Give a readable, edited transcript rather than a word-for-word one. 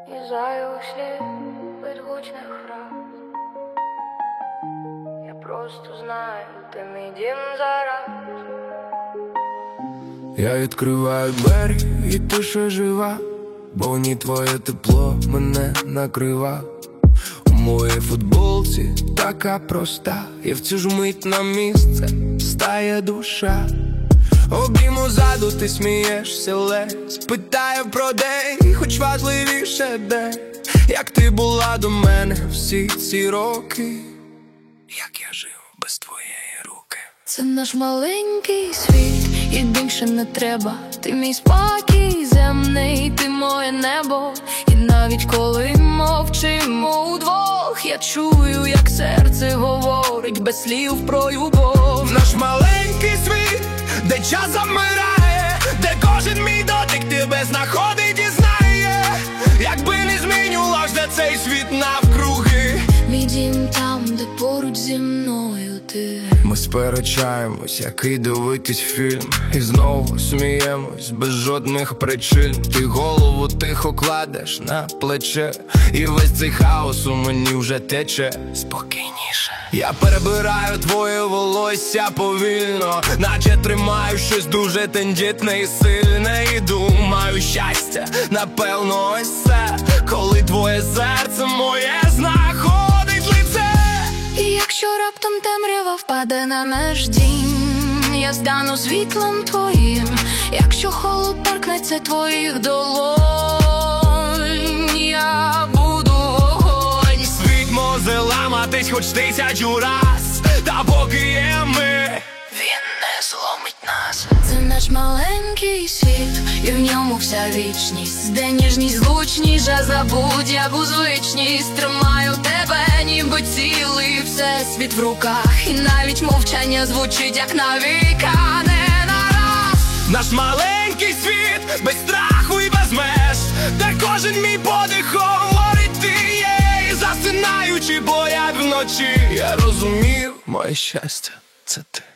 Їжджаю у слід від гучних фраз. Я просто знаю, ти мій дім зараз. Я відкриваю двері, і ти ще жива, бо в ній твоє тепло мене накрива. У моїй футболці така проста, і в цю ж мить на місце стає душа. Обійму ззаду, ти смієшся ледь, питаю про день, хоч важливіше де. Як ти була до мене всі ці роки, як я жив без твоєї руки. Це наш маленький світ, і більше не треба. Ти мій спокій земний, ти моє небо. І навіть коли мовчимо удвох, я чую, як серце говорить без слів про любов. Наш маленький світ, де час замирає, де кожен мій дотик тебе знаходить і знає. Якби не змінювався цей світ навкруги. Мій дім там, де поруч зі мною ти. Ми сперечаємось, який дивитись фільм, і знову сміємось без жодних причин. Ти голову тихо кладеш на плече, і весь цей хаос у мені вже тече спокійніше. Я перебираю твоє волосся повільно, наче тримаю щось дуже тендітне і сильне. І думаю, щастя, напевно, ось це, коли твоє серце моє знаходить лице. І якщо раптом темрява впаде на наш дім, я стану світлом твоїм. Якщо холод торкнеться твоїх долонь, я буду вогонь. Світ може ламатись хоч 1000 раз, та поки є ми, він не зломить нас. Це наш маленький світ, і в ньому вся вічність, де ніжність, гучність, а забудь яку звичність. Тримаю тебе, ніби цілий всесвіт в руках, і навіть мовчання звучить, як навіка, не нараз. Наш маленький світ, без страху і без меж, де кожен мій подих говорить ти є. І засинаючи поряд вночі, я розумів, моє щастя — це ти.